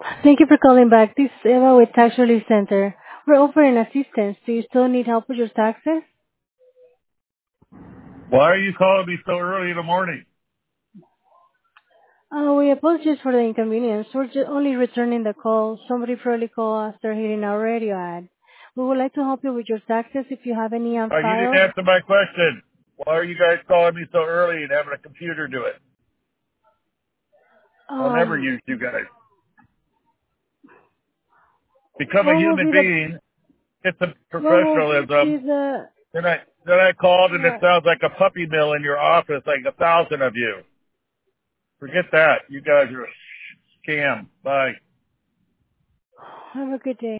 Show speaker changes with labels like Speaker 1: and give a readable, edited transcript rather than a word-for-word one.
Speaker 1: Thank you for calling back. This is Eva with Tax Relief Center. We're offering assistance. Do you still need help with your taxes?
Speaker 2: Why are you calling me so early in the morning?
Speaker 1: We apologize for the inconvenience. We're only returning the call. Somebody probably called after hearing our radio ad. We would like to help you with your taxes if you have any on
Speaker 2: You didn't
Speaker 1: file.
Speaker 2: answer my question. Why are you guys calling me so early and having a computer do it? I'll never
Speaker 1: Um,
Speaker 2: use you guys. Become a
Speaker 1: what will
Speaker 2: human
Speaker 1: be the
Speaker 2: being. Get some
Speaker 1: what will
Speaker 2: professionalism.
Speaker 1: be the
Speaker 2: Then I called and it
Speaker 1: right?
Speaker 2: sounds like a puppy mill in your office, like 1,000 of you. Forget that. You guys are a scam. Bye.
Speaker 1: Have a good day.